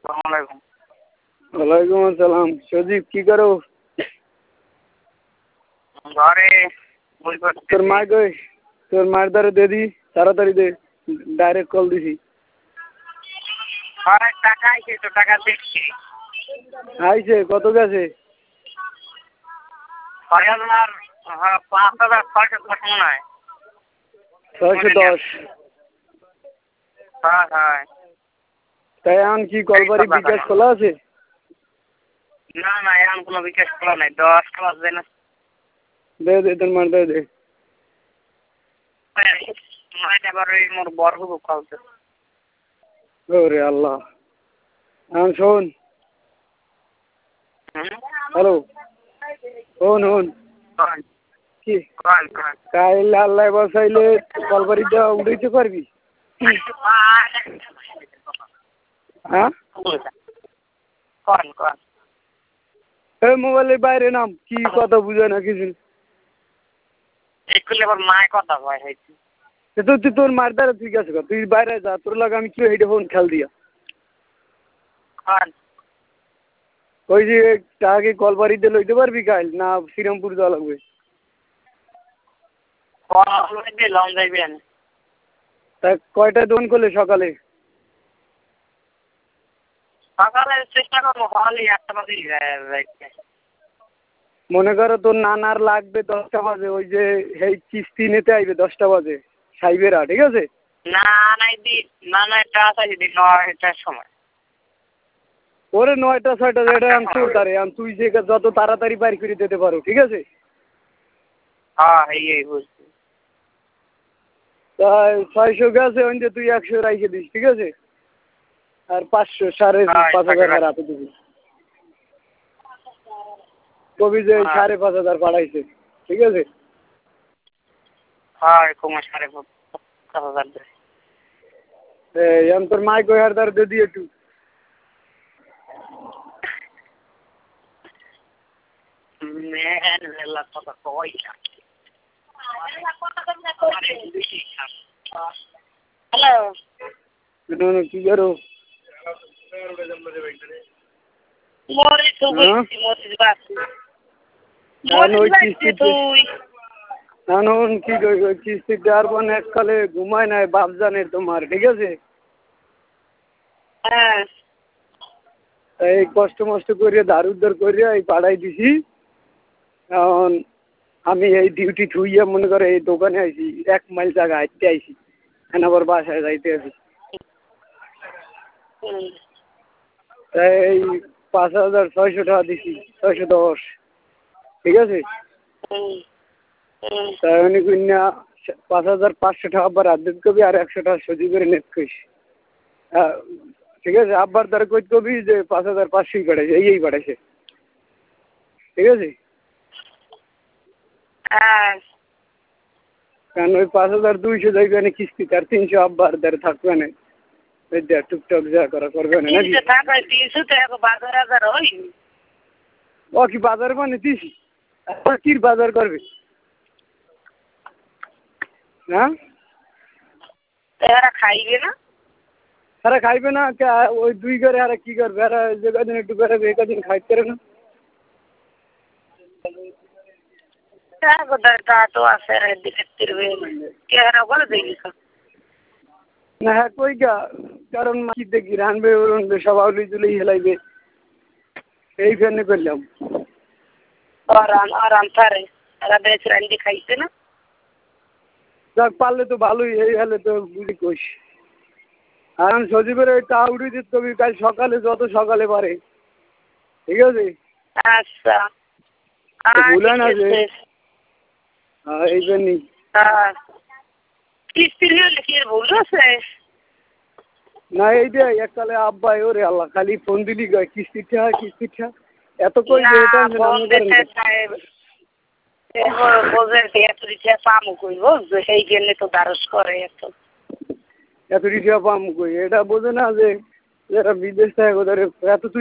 আসসালামাইকুম। ওয়ালাইকুম আসসালাম। সজীব কি করো? ঘরে বই পড়তেছি। তোর মা কই? তোর মার দ্বারা দে দি, তাড়াতাড়ি দে, ডাইরেক্ট কল দিছি। ঘরে টাকা আইছে তো, টাকা দেখছি। আইছে কত গেছে? 6,000, 5,610 মনে হয়। 610। হ্যাঁ হ্যাঁ। তাই এখন কি কলবাড়ি বিকাশ খোলা আছে? না না, এখন কোনো বিকাশ খোলা নাই। 10টা বাজবে না। দে দে, তোর মার দে দে। এবার ওই মোর বড় হবো কালকে। ওরে আল্লাহ। এখন শোন, হ্যালো, শোন শোন কি কাইল আল্লাহ বসাইলে কলবাড়িটা উঠাইতে পারবি? হ্যাঁ, এই মোবাইলের বাইরে নাম, কি কথা বুঝে না কিছু। আবার মায় কথা কয় হয়েছে। তুই তোর মার দ্বারা ঠিক আছে, তুই বাইরে যা, তোর লাগে আমি কি হেঁটে ফোন খেল দিয়া ওই যে টাকা কলবাড়িতে লইতে পারবি কাইল, না শ্রীরামপুর যাওয়া লাগবে? তা কয়টায় দোকান করলে সকালে? সকালে চেষ্টা করবো, হলে 8টা বাজে। মনে করো তোর নানার লাগবে 10টা বাজে, ওই যে এই কিস্তি নিতে আইবে 10টা বাজে সাইবেরা, ঠিক আছে? না নাই দি, না না, এটা আছে যদি 9টার সময়। ওরে 9টা 6টা যেটা তোর দ্বারে, তুই যে যত তাড়াতাড়ি বাইর করে দিতে পারো, ঠিক আছে? হ্যাঁ এই বুঝছি। তাই 600 গেছে, ওই যে তুই 100 রাইখে দিস, ঠিক আছে? আর 500, 5,500 হাতে দিবি। কবি যে 5,500 পাঠাইছে, ঠিক আছে? হ্যাঁ, কমে 5,500। তোর মাইক ওই হার দ্বারা দিয়ে একটু। হ্যালো, কি করো? কিস্তি দেওয়ার পর এককালে ঘুমায় নাই বাপ জানে তোমার, ঠিক আছে? হ্যাঁ, এই কষ্ট মষ্ট করিয়া ধার উদ্ধার করিয়া এই পাড়াই দিছি। এখন আমি এই ডিউটি থুইয়া মনে করে এই দোকানে আইছি, 1 মাইল জায়গা হাঁটতে আইছি, এখন আবার বাসায় যাইতে আছি। তাই এই 5,600 টাকা দিছি, 610, ঠিক আছে? তাই উনি কিনা 5,500 টাকা আব্বার আর্ধেক কবি, আর 100 টাকা সজি করে নেট কইস। ঠিক আছে, আব্বার দ্বারা কই কবি যে 5,500 পাঠাইছে, এই পাঠাইছে, ঠিক আছে? কারণ ওই 5,200 যাইবে না কিস্তি, তার 300 আব্বার দ্বারা থাকবে না, ওই দেখ টুকটাক যা করা করবে না নাকি? ও কি বাজার মানে দিস? কি বাজার করবে? হ্যাঁ, খাইবে না। আরে খাইবে না, ওই 2 করে আর কি করবে? আর যে কদিন একটু বেরোবে, এই কদিন খাইতে পারে না। না হ্যাঁ কই গা, কারণ কি দেখি রানবে রানবে সব আউলি তুলেই হেলাইবে, এই ফেনে করলাম। খাইছে না। যাক পারলে তো ভালোই, এই হলে তো বুঝি কইস। আর আমি সজীবের ওই টা উঠে দিত কবি কাল সকালে, যত সকালে পারে, ঠিক আছে? আচ্ছা, ভুলে না যে, হ্যাঁ এই জন্যই। কিস্তির কি ভুল আছে? না এই যে এককালে আব্বাই, ওরে আল্লাহ খালি ফোন দিলি গায় কিস্তিটা কিস্তিটা, এত কই যে এটা সেই জন্য তো দ্বারস করে এত রিক্সা পাম কই, এটা বোঝে না যে যারা বিদেশ থাকে ওদের এত